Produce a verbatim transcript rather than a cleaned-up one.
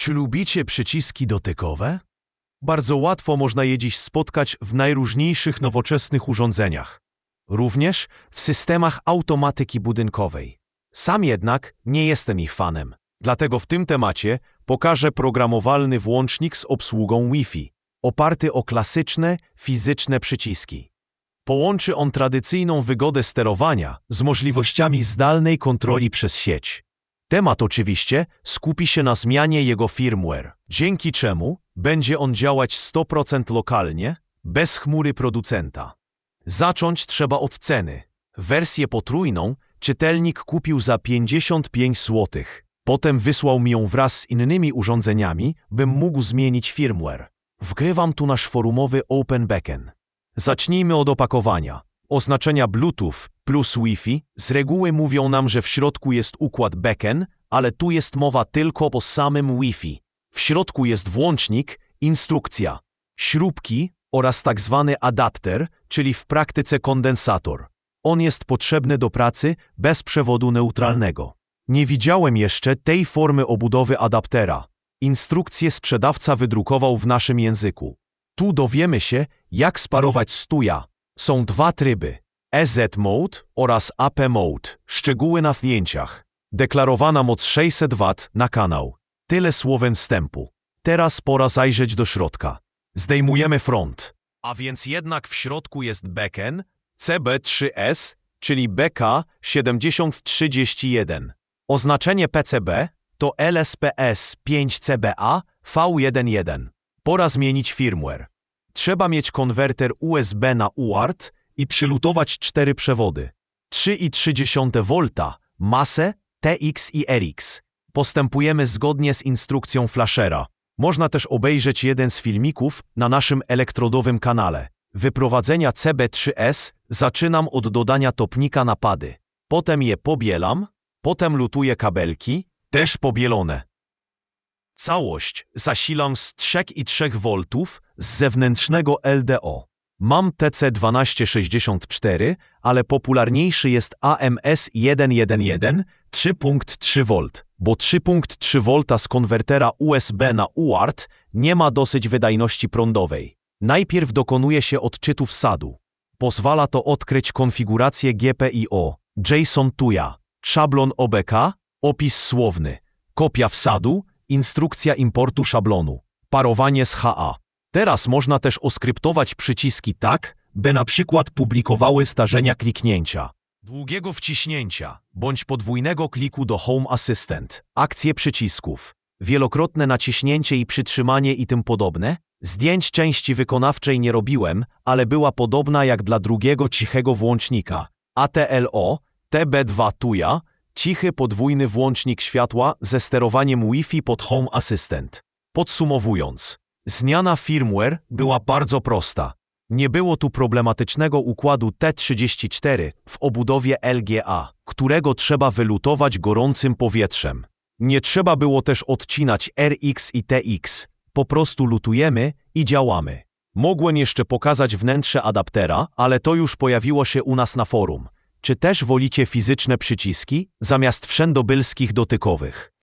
Czy lubicie przyciski dotykowe? Bardzo łatwo można je dziś spotkać w najróżniejszych nowoczesnych urządzeniach. Również w systemach automatyki budynkowej. Sam jednak nie jestem ich fanem. Dlatego w tym temacie pokażę programowalny włącznik z obsługą Wi-Fi, oparty o klasyczne, fizyczne przyciski. Połączy on tradycyjną wygodę sterowania z możliwościami zdalnej kontroli przez sieć. Temat oczywiście skupi się na zmianie jego firmware, dzięki czemu będzie on działać sto procent lokalnie, bez chmury producenta. Zacząć trzeba od ceny. Wersję potrójną czytelnik kupił za pięćdziesiąt pięć złotych. Potem wysłał mi ją wraz z innymi urządzeniami, bym mógł zmienić firmware. Wgrywam tu nasz forumowy Open Beacon. Zacznijmy od opakowania. Oznaczenia Bluetooth plus Wi-Fi z reguły mówią nam, że w środku jest układ Beacon, ale tu jest mowa tylko o samym Wi-Fi. W środku jest włącznik, instrukcja, śrubki oraz tak zwany adapter, czyli w praktyce kondensator. On jest potrzebny do pracy bez przewodu neutralnego. Nie widziałem jeszcze tej formy obudowy adaptera. Instrukcję sprzedawca wydrukował w naszym języku. Tu dowiemy się, jak sparować stuja. Są dwa tryby, E Z Mode oraz A P Mode. Szczegóły na zdjęciach. Deklarowana moc sześćset watów na kanał. Tyle słowem wstępu. Teraz pora zajrzeć do środka. Zdejmujemy front. A więc jednak w środku jest Beacon C B trzy S, czyli B K siedem tysięcy trzydzieści jeden. Oznaczenie P C B to L S P S pięć C B A V jeden jeden. Pora zmienić firmware. Trzeba mieć konwerter U S B na U A R T i przylutować cztery przewody. trzy przecinek trzy wolt, masę, T X i R X. Postępujemy zgodnie z instrukcją flashera. Można też obejrzeć jeden z filmików na naszym elektrodowym kanale. Wyprowadzenia C B trzy S zaczynam od dodania topnika na pady. Potem je pobielam, potem lutuję kabelki, też pobielone. Całość zasilam z trzy przecinek trzy wolt z zewnętrznego L D O. Mam T C dwanaście sześćdziesiąt cztery, ale popularniejszy jest A M S jeden jeden jeden trzy przecinek trzy wolt, bo trzy przecinek trzy wolt z konwertera U S B na U A R T nie ma dosyć wydajności prądowej. Najpierw dokonuje się odczytu wsadu. Pozwala to odkryć konfigurację G P I O, JSON T U I A, szablon O B K, opis słowny, kopia wsadu, instrukcja importu szablonu, parowanie z H A. Teraz można też oskryptować przyciski tak, by na przykład publikowały zdarzenia kliknięcia, długiego wciśnięcia bądź podwójnego kliku do Home Assistant, akcje przycisków, wielokrotne naciśnięcie i przytrzymanie i tym podobne. Zdjęć części wykonawczej nie robiłem, ale była podobna jak dla drugiego cichego włącznika. A T L O, T B dwa T U I A, cichy podwójny włącznik światła ze sterowaniem Wi-Fi pod Home Assistant. Podsumowując, zmiana firmware była bardzo prosta. Nie było tu problematycznego układu T trzydzieści cztery w obudowie L G A, którego trzeba wylutować gorącym powietrzem. Nie trzeba było też odcinać R X i T X. Po prostu lutujemy i działamy. Mogłem jeszcze pokazać wnętrze adaptera, ale to już pojawiło się u nas na forum. Czy też wolicie fizyczne przyciski zamiast wszędobylskich dotykowych?